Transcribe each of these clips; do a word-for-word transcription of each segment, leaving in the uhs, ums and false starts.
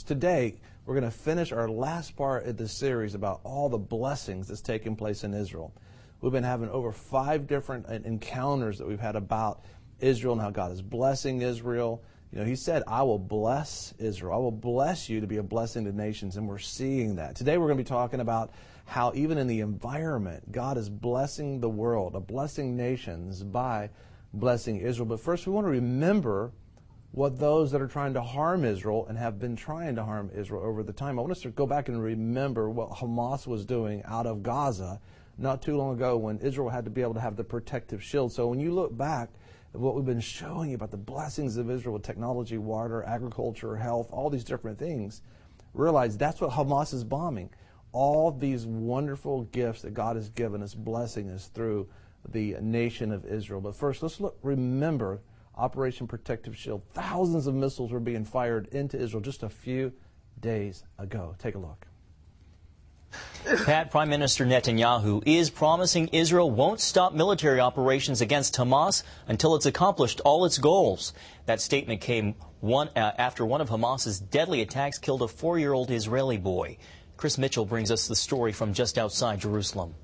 Today, we're going to finish our last part of this series about all the blessings that's taking place in Israel. We've been having over five different encounters that we've had about Israel and how God is blessing Israel. You know, he said, I will bless Israel. I will bless you to be a blessing to nations, and we're seeing that. Today we're going to be talking about how even in the environment, God is blessing the world, blessing nations by blessing Israel. But first we want to remember what those that are trying to harm Israel and have been trying to harm Israel over the time. I want us to go back and remember what Hamas was doing out of Gaza not too long ago when Israel had to be able to have the protective shield. So when you look back at what we've been showing you about the blessings of Israel with technology, water, agriculture, health, all these different things, realize that's what Hamas is bombing. All these wonderful gifts that God has given us, blessing us through the nation of Israel. But first, let's look, remember Operation Protective Shield. Thousands of missiles were being fired into Israel just a few days ago. Take a look. Pat, Prime Minister Netanyahu is promising Israel won't stop military operations against Hamas until it's accomplished all its goals. That statement came one, uh, after one of Hamas's deadly attacks killed a four-year-old Israeli boy. Chris Mitchell brings us the story from just outside Jerusalem.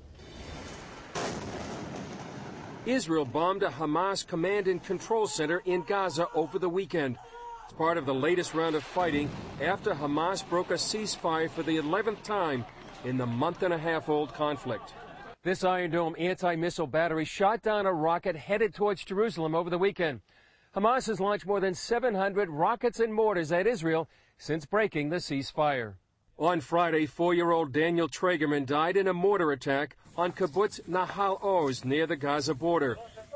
Israel bombed a Hamas command and control center in Gaza over the weekend. It's part of the latest round of fighting after Hamas broke a ceasefire for the eleventh time in the month-and-a-half-old conflict. This Iron Dome anti-missile battery shot down a rocket headed towards Jerusalem over the weekend. Hamas has launched more than seven hundred rockets and mortars at Israel since breaking the ceasefire. On Friday, four-year-old Daniel Traegerman died in a mortar attack on kibbutz Nahal Oz near the Gaza border.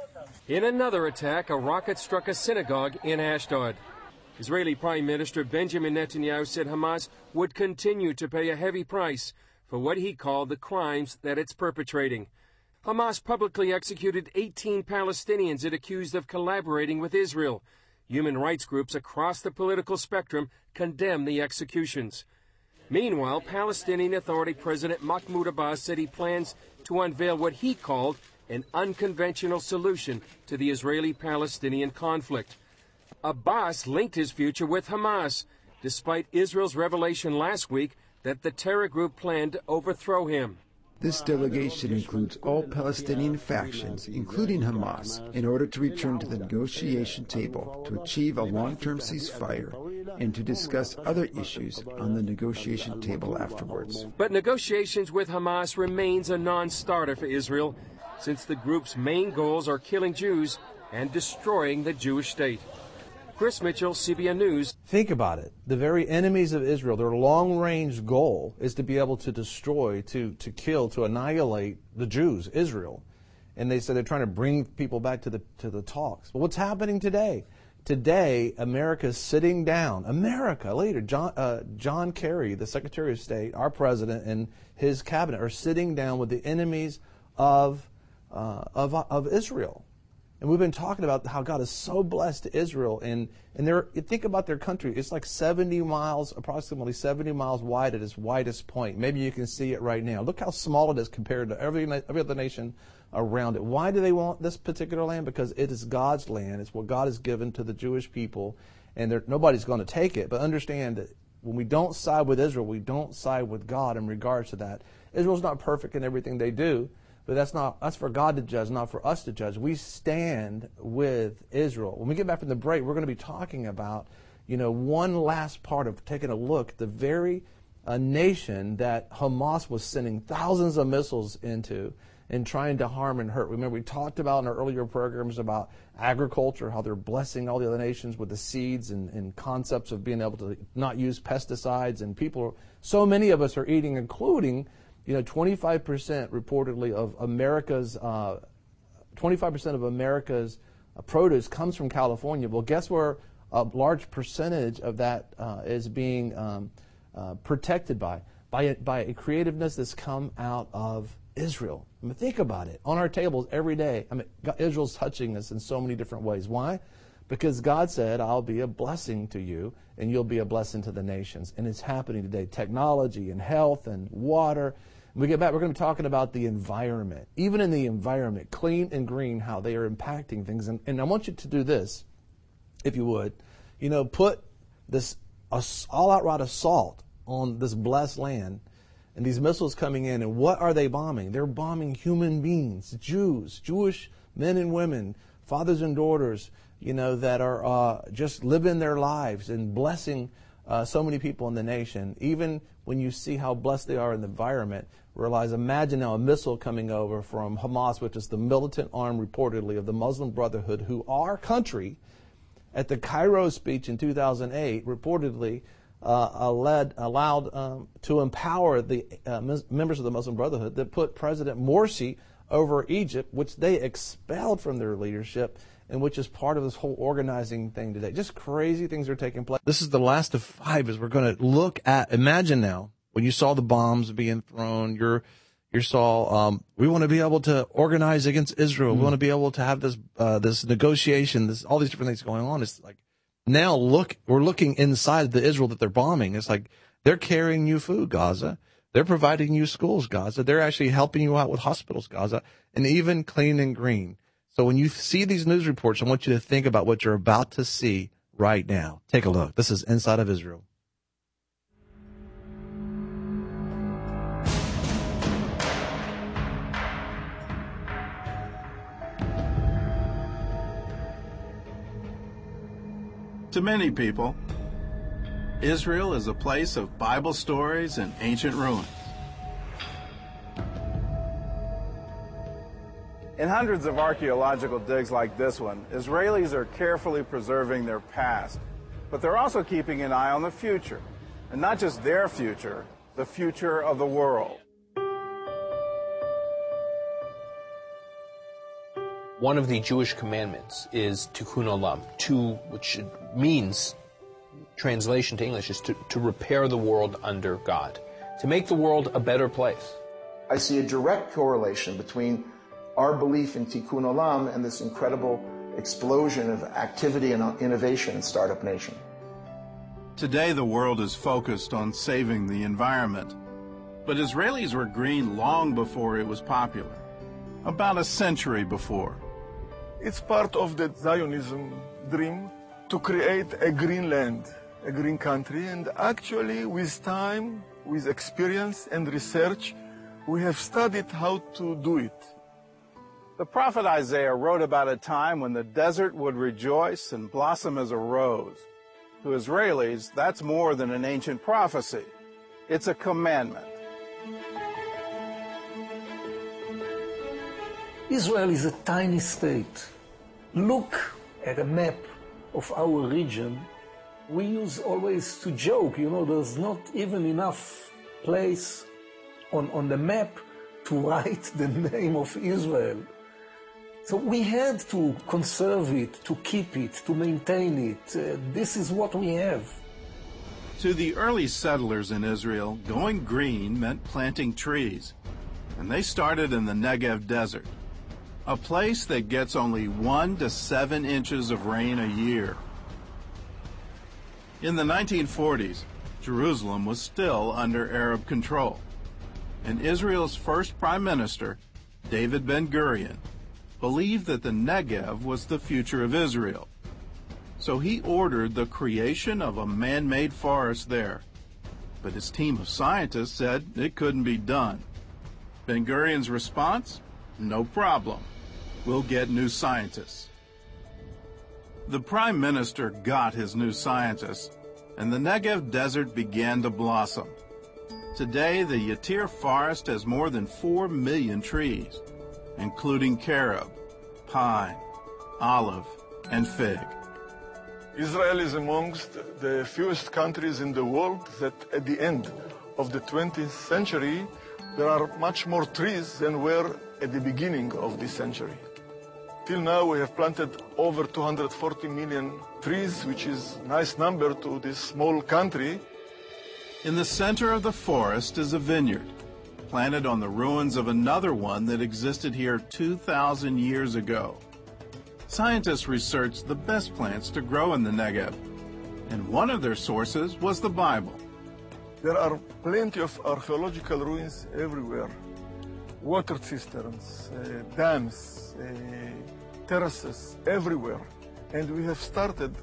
In another attack, a rocket struck a synagogue in Ashdod. Israeli Prime Minister Benjamin Netanyahu said Hamas would continue to pay a heavy price for what he called the crimes that it's perpetrating. Hamas publicly executed eighteen Palestinians it accused of collaborating with Israel. Human rights groups across the political spectrum condemn the executions. Meanwhile, Palestinian Authority President Mahmoud Abbas said he plans to unveil what he called an unconventional solution to the Israeli-Palestinian conflict. Abbas linked his future with Hamas, despite Israel's revelation last week that the terror group planned to overthrow him. This delegation includes all Palestinian factions, including Hamas, in order to return to the negotiation table to achieve a long-term ceasefire and to discuss other issues on the negotiation table afterwards. But negotiations with Hamas remains a non-starter for Israel, since the group's main goals are killing Jews and destroying the Jewish state. Chris Mitchell, C B N News. Think about it. The very enemies of Israel, their long-range goal is to be able to destroy, to, to kill, to annihilate the Jews, Israel. And they said they're trying to bring people back to the to the talks. But what's happening today? Today, America is sitting down. America, later, John, uh, John Kerry, the Secretary of State, our president, and his cabinet are sitting down with the enemies of uh, of, of Israel. And we've been talking about how God is so blessed to Israel. And, and they're, you think about their country, it's like seventy miles, approximately seventy miles wide at its widest point. Maybe you can see it right now. Look how small it is compared to every, every other nation around it. Why do they want this particular land? Because it is God's land. It's what God has given to the Jewish people. And nobody's going to take it. But understand that when we don't side with Israel, we don't side with God in regards to that. Israel's not perfect in everything they do. But that's not that's for God to judge, not for us to judge. We stand with Israel. When we get back from the break, we're going to be talking about, you know, one last part of taking a look at the very uh, nation that Hamas was sending thousands of missiles into and trying to harm and hurt. Remember, we talked about in our earlier programs about agriculture, how they're blessing all the other nations with the seeds and, and concepts of being able to not use pesticides. And people, so many of us are eating, including, you know, twenty-five percent reportedly of America's, uh, twenty-five percent of America's uh, produce comes from California. Well, guess where a large percentage of that uh, is being um, uh, protected by? By a, by a creativeness that's come out of Israel. I mean, think about it. On our tables every day, I mean, God, Israel's touching us in so many different ways. Why? Because God said, I'll be a blessing to you, and you'll be a blessing to the nations. And it's happening today. Technology and health and water. When we get back, we're going to be talking about the environment. Even in the environment, clean and green, how they are impacting things. And, and I want you to do this, if you would. You know, put this all-out assault on this blessed land, and these missiles coming in, and what are they bombing? They're bombing human beings, Jews, Jewish men and women, fathers and daughters, you know, that are uh, just living their lives and blessing uh, so many people in the nation. Even when you see how blessed they are in the environment, realize, imagine now a missile coming over from Hamas, which is the militant arm reportedly of the Muslim Brotherhood, who our country, at the Cairo speech in two thousand eight, reportedly uh, led, allowed um, to empower the uh, members of the Muslim Brotherhood that put President Morsi over Egypt, which they expelled from their leadership, and which is part of this whole organizing thing today. Just crazy things are taking place. This is the last of five as we're going to look at, imagine now, when you saw the bombs being thrown, you're, you saw, um, we want to be able to organize against Israel. Mm. We want to be able to have this, uh, this negotiation, this, all these different things going on. It's like, now look, we're looking inside the Israel that they're bombing. It's like, they're carrying you food, Gaza. They're providing you schools, Gaza. They're actually helping you out with hospitals, Gaza, and even clean and green. So when you see these news reports, I want you to think about what you're about to see right now. Take a look. This is Inside of Israel. To many people, Israel is a place of Bible stories and ancient ruins. In hundreds of archaeological digs like this one, Israelis are carefully preserving their past, but they're also keeping an eye on the future, and not just their future, the future of the world. One of the Jewish commandments is tikkun olam, to, which means, translation to English, is to, to repair the world under God, to make the world a better place. I see a direct correlation between our belief in tikkun olam and this incredible explosion of activity and innovation in Startup Nation. Today the world is focused on saving the environment, but Israelis were green long before it was popular, about a century before. It's part of the Zionism dream to create a green land, a green country, and actually with time, with experience and research, we have studied how to do it. The prophet Isaiah wrote about a time when the desert would rejoice and blossom as a rose. To Israelis, that's more than an ancient prophecy. It's a commandment. Israel is a tiny state. Look at a map of our region. We use always to joke, you know, there's not even enough place on, on the map to write the name of Israel. So we had to conserve it, to keep it, to maintain it. Uh, this is what we have. To the early settlers in Israel, going green meant planting trees, and they started in the Negev desert, a place that gets only one to seven inches of rain a year. In the nineteen forties, Jerusalem was still under Arab control, and Israel's first prime minister, David Ben-Gurion, believed that the Negev was the future of Israel. So he ordered the creation of a man-made forest there. But his team of scientists said it couldn't be done. Ben-Gurion's response? No problem. We'll get new scientists. The prime minister got his new scientists, and the Negev desert began to blossom. Today, the Yatir forest has more than four million trees, including carob, pine, olive, and fig. Israel is amongst the fewest countries in the world that at the end of the twentieth century, there are much more trees than were at the beginning of this century. Till now, we have planted over two hundred forty million trees, which is a nice number to this small country. In the center of the forest is a vineyard, planted on the ruins of another one that existed here two thousand years ago. Scientists researched the best plants to grow in the Negev, and one of their sources was the Bible. There are plenty of archaeological ruins everywhere. Water cisterns, uh, dams, uh, terraces, everywhere. And we have started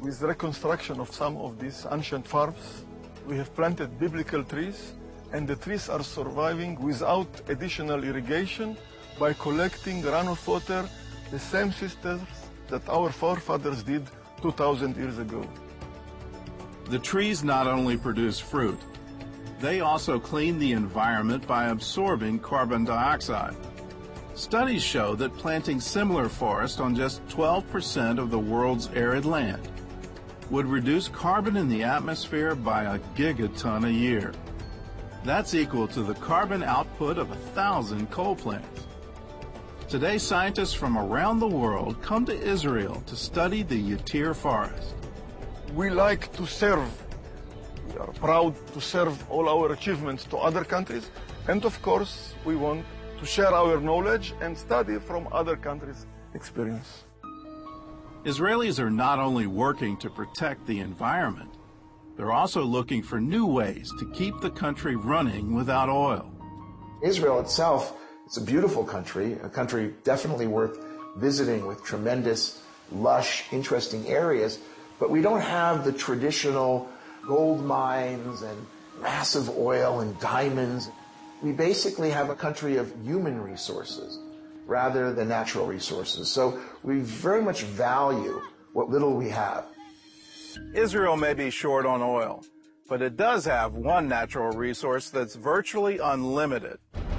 with reconstruction of some of these ancient farms. We have planted biblical trees, and the trees are surviving without additional irrigation by collecting runoff water, the same systems that our forefathers did two thousand years ago. The trees not only produce fruit, they also clean the environment by absorbing carbon dioxide. Studies show that planting similar forest on just twelve percent of the world's arid land would reduce carbon in the atmosphere by a gigaton a year. That's equal to the carbon output of a thousand coal plants. Today, scientists from around the world come to Israel to study the Yatir forest. We like to serve. We are proud to serve all our achievements to other countries, and of course, we want to share our knowledge and study from other countries' experience. Israelis are not only working to protect the environment, they're also looking for new ways to keep the country running without oil. Israel itself, it's a beautiful country, a country definitely worth visiting with tremendous, lush, interesting areas, but we don't have the traditional gold mines and massive oil and diamonds. We basically have a country of human resources rather than natural resources. So we very much value what little we have. Israel may be short on oil, but it does have one natural resource that's virtually unlimited.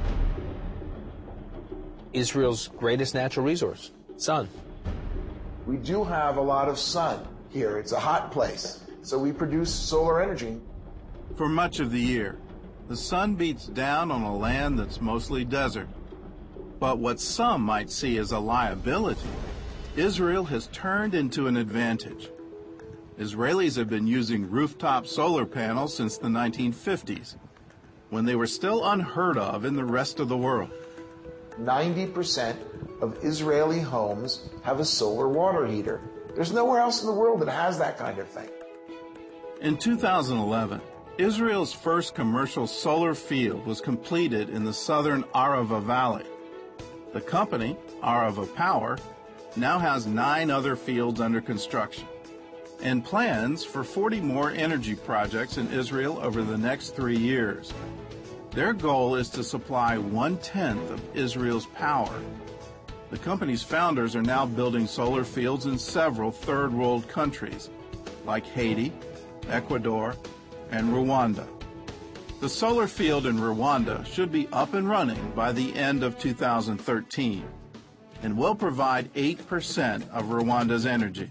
Israel's greatest natural resource, sun. We do have a lot of sun here. It's a hot place, so we produce solar energy. For much of the year, the sun beats down on a land that's mostly desert. But what some might see as a liability, Israel has turned into an advantage. Israelis have been using rooftop solar panels since the nineteen fifties, when they were still unheard of in the rest of the world. ninety percent of Israeli homes have a solar water heater. There's nowhere else in the world that has that kind of thing. In two thousand eleven, Israel's first commercial solar field was completed in the southern Arava Valley. The company, Arava Power, now has nine other fields under construction and plans for forty more energy projects in Israel over the next three years. Their goal is to supply one-tenth of Israel's power. The company's founders are now building solar fields in several third-world countries, like Haiti, Ecuador, and Rwanda. The solar field in Rwanda should be up and running by the end of two thousand thirteen and will provide eight percent of Rwanda's energy.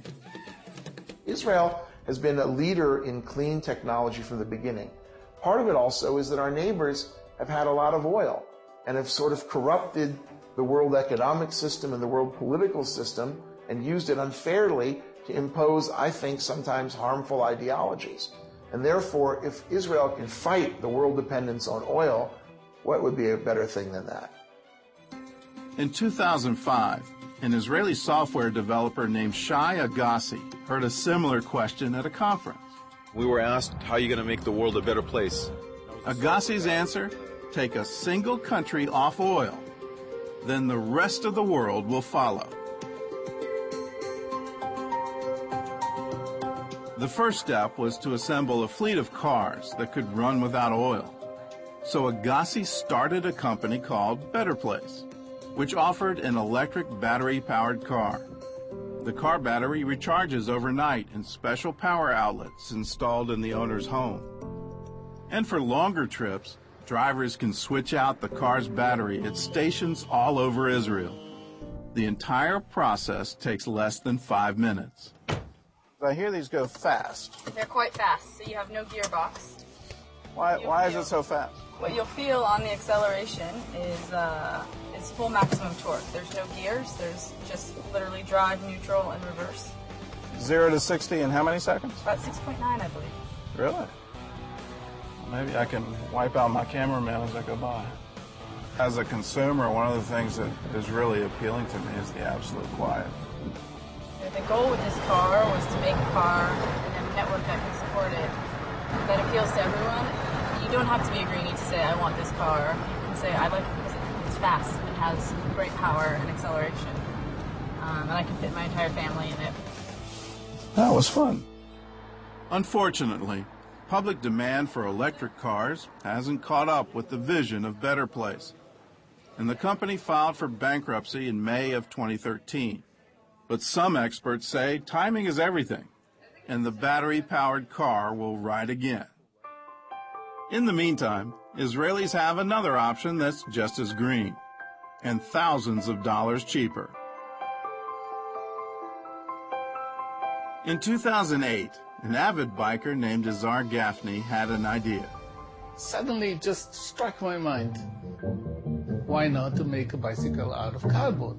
Israel has been a leader in clean technology from the beginning. Part of it also is that our neighbors have had a lot of oil and have sort of corrupted the world economic system and the world political system and used it unfairly to impose, I think, sometimes harmful ideologies. And therefore, if Israel can fight the world dependence on oil, what would be a better thing than that? In two thousand five, an Israeli software developer named Shai Agassi heard a similar question at a conference. We were asked, how are you going to make the world a better place? Agassi's answer, take a single country off oil, then the rest of the world will follow. The first step was to assemble a fleet of cars that could run without oil. So Agassi started a company called Better Place, which offered an electric battery-powered car. The car battery recharges overnight in special power outlets installed in the owner's home. And for longer trips, drivers can switch out the car's battery at stations all over Israel. The entire process takes less than five minutes. I hear these go fast. They're quite fast, so you have no gearbox. Why, why is it so fast? What you'll feel on the acceleration is uh, is full maximum torque. There's no gears. There's just literally drive, neutral, and reverse. Zero to sixty in how many seconds? About six point nine, I believe. Really? Maybe I can wipe out my cameraman as I go by. As a consumer, one of the things that is really appealing to me is the absolute quiet. The goal with this car was to make a car and a network that can support it, that appeals to everyone. You don't have to be a greenie to say, I want this car. You can say, I like it because it's fast and has great power and acceleration. Um, and I can fit my entire family in it. That was fun. Unfortunately, public demand for electric cars hasn't caught up with the vision of Better Place, and the company filed for bankruptcy in May of twenty thirteen. But some experts say timing is everything, and the battery-powered car will ride again. In the meantime, Israelis have another option that's just as green, and thousands of dollars cheaper. In two thousand eight, an avid biker named Azar Gaffney had an idea. Suddenly it just struck my mind. Why not to make a bicycle out of cardboard?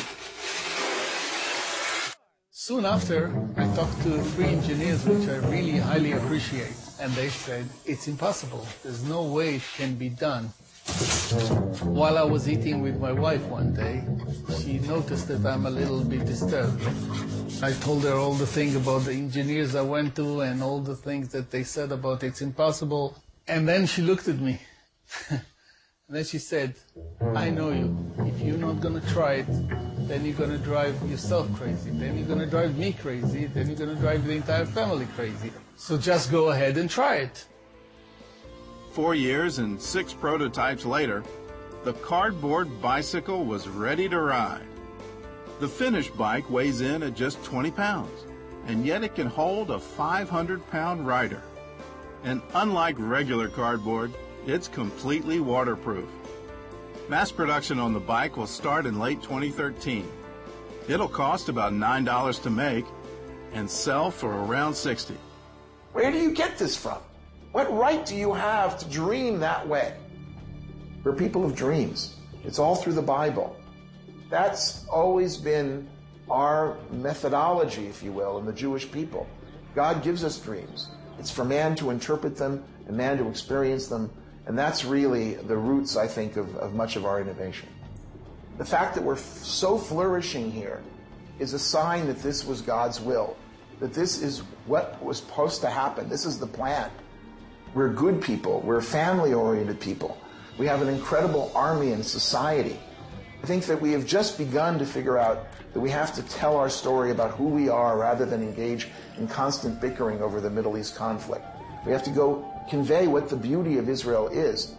Soon after, I talked to three engineers, which I really highly appreciate, and they said, it's impossible. There's no way it can be done. While I was eating with my wife one day, she noticed that I'm a little bit disturbed. I told her all the things about the engineers I went to and all the things that they said about it's impossible. And then she looked at me. And then she said, I know you. If you're not going to try it, then you're going to drive yourself crazy. Then you're going to drive me crazy. Then you're going to drive the entire family crazy. So just go ahead and try it. Four years and six prototypes later, the cardboard bicycle was ready to ride. The finished bike weighs in at just twenty pounds, and yet it can hold a five hundred pound rider. And unlike regular cardboard, it's completely waterproof. Mass production on the bike will start in late twenty thirteen. It'll cost about nine dollars to make and sell for around sixty dollars. Where do you get this from? What right do you have to dream that way? We're people of dreams. It's all through the Bible. That's always been our methodology, if you will, in the Jewish people. God gives us dreams. It's for man to interpret them and man to experience them. And that's really the roots, I think, of, of much of our innovation. The fact that we're f- so flourishing here is a sign that this was God's will, that this is what was supposed to happen. This is the plan. We're good people. We're family-oriented people. We have an incredible army and society. I think that we have just begun to figure out that we have to tell our story about who we are rather than engage in constant bickering over the Middle East conflict. We have to go convey what the beauty of Israel is.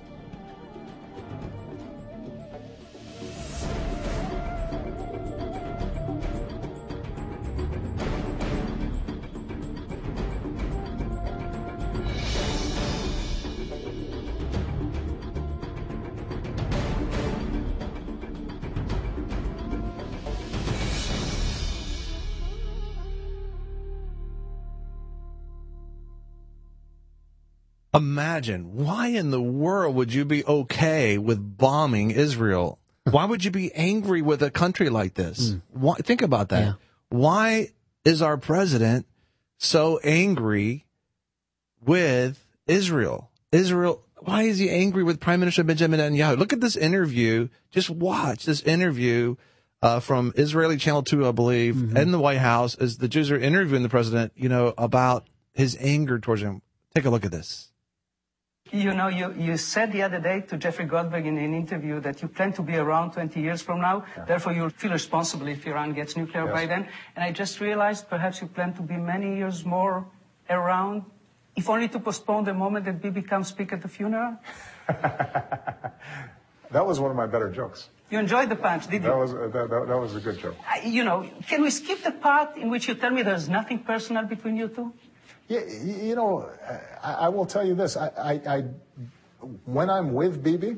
Imagine, why in the world would you be okay with bombing Israel? Why would you be angry with a country like this? Mm. Why, think about that. Yeah. Why is our president so angry with Israel? Israel, why is he angry with Prime Minister Benjamin Netanyahu? Look at this interview. Just watch this interview uh, from Israeli Channel two, I believe, mm-hmm. in the White House as the Jews are interviewing the president, you know, about his anger towards him. Take a look at this. You know, you, you said the other day to Jeffrey Goldberg in an interview that you plan to be around twenty years from now. Yeah. Therefore, you'll feel responsible if Iran gets nuclear yes. by then. And I just realized perhaps you plan to be many years more around, if only to postpone the moment that Bibi comes speak at the funeral. That was one of my better jokes. You enjoyed the punch, did you? That was, uh, that, that, that was a good joke. Uh, you know, can we skip the part in which you tell me there's nothing personal between you two? Yeah, you know, I, I will tell you this. I, I, I, when I'm with Bibi,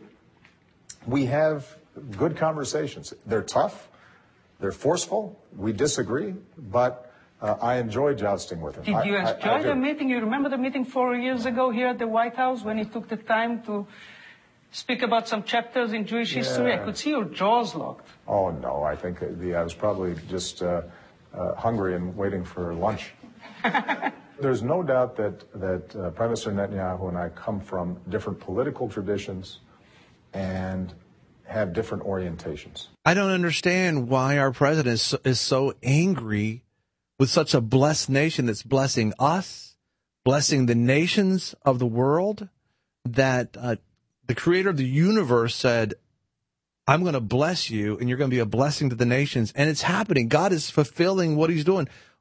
we have good conversations. They're tough. They're forceful. We disagree, but uh, I enjoy jousting with him. Did you I, enjoy I, I the meeting? You remember the meeting four years ago here at the White House when he took the time to speak about some chapters in Jewish yeah. history? I could see your jaws locked. Oh, no. I think the, I was probably just uh, uh, hungry and waiting for lunch. There's no doubt that, that uh, Prime Minister Netanyahu and I come from different political traditions and have different orientations. I don't understand why our president is so, is so angry with such a blessed nation that's blessing us, blessing the nations of the world, that uh, the creator of the universe said, I'm going to bless you and you're going to be a blessing to the nations. And it's happening. God is fulfilling what he's doing.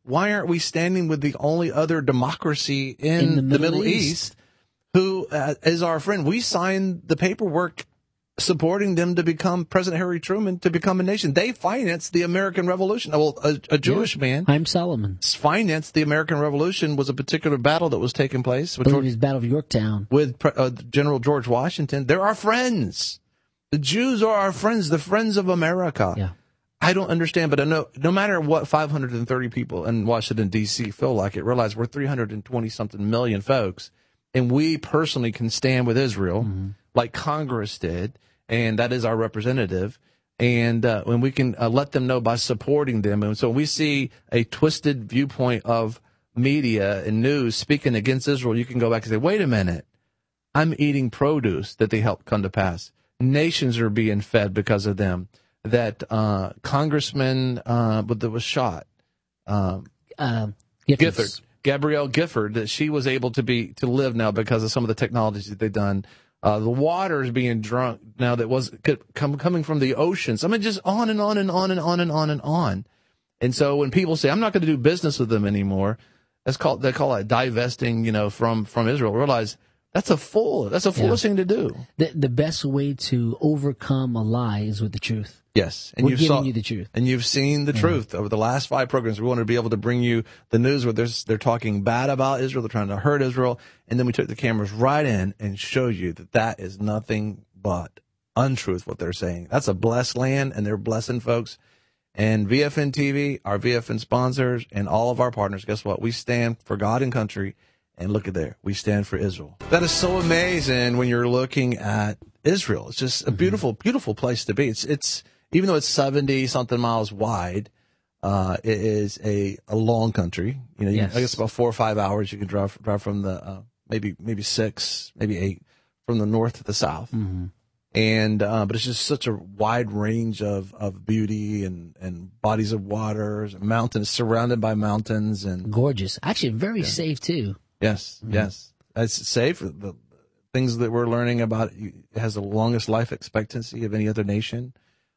why aren't we standing with the only other democracy in, In the the Middle Middle East, East. who uh, is our friend? We signed the paperwork supporting them to become President Harry Truman to become a nation. They financed the American Revolution. Well, a, a Jewish Yeah. man, Haim Solomon, financed the American Revolution. Was a particular battle that was taking place I with, believe George, it was Battle of Yorktown. with uh, General George Washington. They're our friends. The Jews are our friends, the friends of America. Yeah. I don't understand, but I know no matter what five hundred thirty people in Washington, D C feel like it, realize we're three hundred twenty something million folks, and we personally can stand with Israel mm-hmm. like Congress did, and that is our representative, and uh, when we can uh, let them know by supporting them. And so when we see a twisted viewpoint of media and news speaking against Israel, you can go back and say, wait a minute, I'm eating produce that they helped come to pass. Nations are being fed because of them. That uh, Congressman uh, that was shot, um, uh, Gifford, Gabrielle Gifford, that she was able to be to live now because of some of the technologies that they've done. Uh, the water is being drunk now that was come, coming from the oceans. I mean, just on and on and on and on and on and on. And so when people say, I'm not going to do business with them anymore, that's called, they call it divesting, you know, from, from Israel. Realize that's a fool. That's a foolish yeah. thing to do. The, the best way to overcome a lie is with the truth. Yes, and We're you've giving saw, you the truth, and you've seen the yeah. truth over the last five programs. We wanted to be able to bring you the news where there's, they're talking bad about Israel, they're trying to hurt Israel, and then we took the cameras right in and showed you that that is nothing but untruth. What they're saying, that's a blessed land, and they're blessing folks. And V F N T V, our V F N sponsors, and all of our partners. Guess what? We stand for God and country. And look at there, we stand for Israel. That is so amazing when you're looking at Israel. It's just a beautiful, beautiful place to be. It's, it's, even though it's seventy something miles wide, uh, it is a, a long country. You know, you, yes. I guess about four or five hours you can drive, drive from the, uh, maybe, maybe six, maybe eight from the north to the south. Mm-hmm. And, uh, but it's just such a wide range of, of beauty and, and bodies of waters, mountains, surrounded by mountains and gorgeous. Actually, very yeah. safe too. Yes, mm-hmm. yes. It's safe. The things that we're learning about, it has the longest life expectancy of any other nation.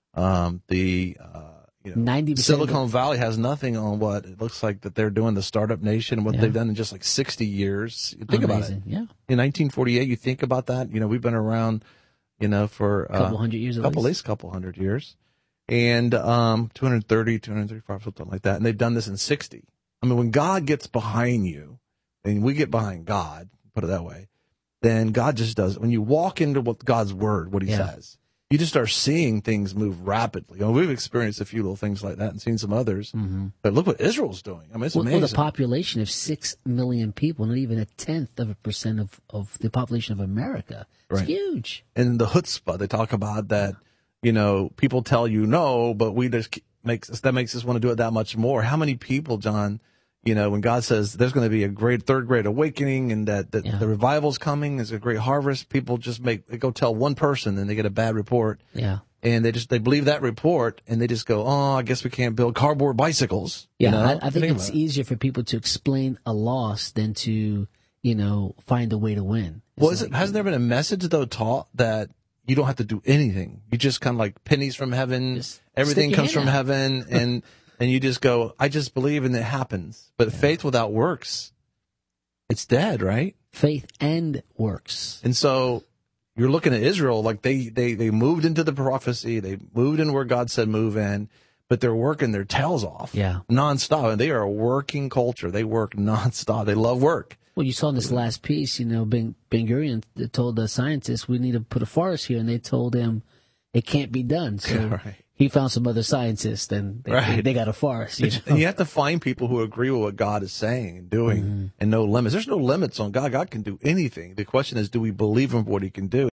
Um, the uh, you know, ninety percent Silicon of- Valley has nothing on what it looks like that they're doing, the startup nation, what yeah. they've done in just like sixty years. Think Amazing. about it. Yeah. In nineteen forty-eight, you think about that. You know, we've been around, you know, for a couple uh, hundred years, a couple, at least a couple hundred years. And um, two hundred thirty, two hundred thirty-five, something like that. And they've done this in sixty. I mean, when God gets behind you, and we get behind God, put it that way, then God just does. When you walk into what God's word, what he yeah. says, you just start seeing things move rapidly. You know, we've experienced a few little things like that and seen some others. Mm-hmm. But look what Israel's doing. I mean, it's well, amazing. With a population of six million people, not even a tenth of a percent of, of the population of America. It's right. huge. And the chutzpah, they talk about that, you know, people tell you no, but we just makes that makes us want to do it that much more. How many people, John, you know, when God says there's going to be a great third great awakening and that, that yeah. the revival's coming, there's a great harvest, people just make, they go tell one person and they get a bad report. Yeah. And they just, they believe that report and they just go, oh, I guess we can't build cardboard bicycles. Yeah. You know? I, I think, think it's easier for people to explain a loss than to, you know, find a way to win. It's well, is like, it, hasn't there been a message though taught that you don't have to do anything? You just kind of like pennies from heaven, everything comes from out. heaven and, And you just go, I just believe and it happens. But yeah. faith without works, it's dead, right? Faith and works. And so you're looking at Israel, like they, they, they moved into the prophecy. They moved in where God said move in, but they're working their tails off. Yeah. Nonstop. And they are a working culture. They work nonstop. They love work. Well, you saw in this last piece, you know, Ben, Ben Gurion told the scientists, we need to put a forest here. And they told him it can't be done. So right. he found some other scientists, and they, right. they, they got a forest. You know? And you have to find people who agree with what God is saying and doing, mm-hmm. and no limits. There's no limits on God. God can do anything. The question is, do we believe him for what he can do?